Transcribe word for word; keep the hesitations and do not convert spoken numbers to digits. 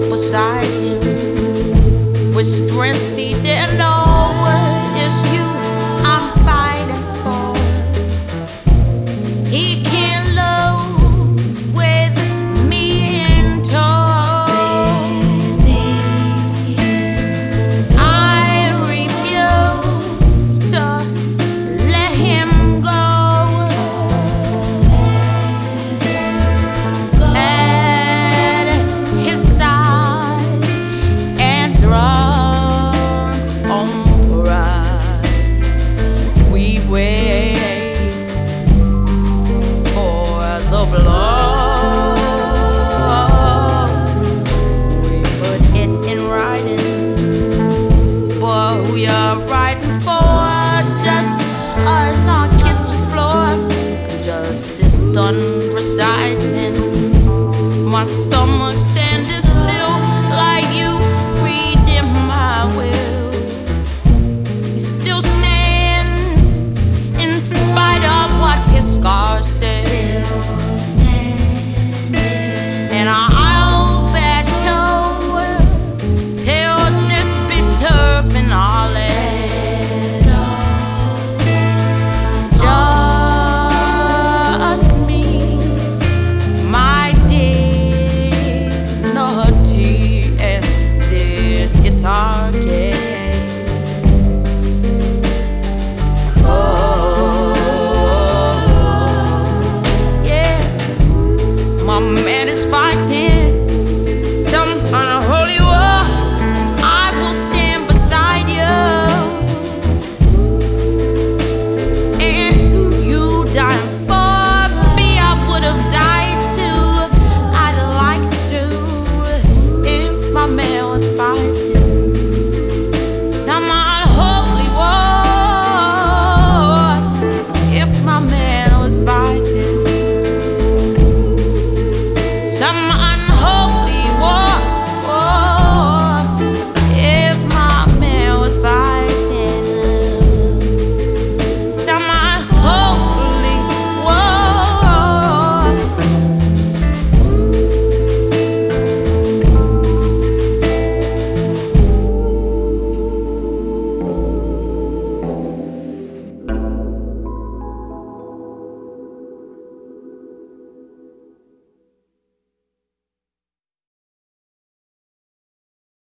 beside him with strength he didn't know. It's you I'm fighting for. He can't lose with me in tow. I refuse to let him go. At his side and drunk on pride, we wait for the blood. We put it in writing, boy, who you're writing for. Just us on kitchen floor, justice done reciting. My stomach standing still like you reading my will. He still stands in spite of what his scars say. And I'll battle till this bitter finale. Just me, my dignity, and this guitar.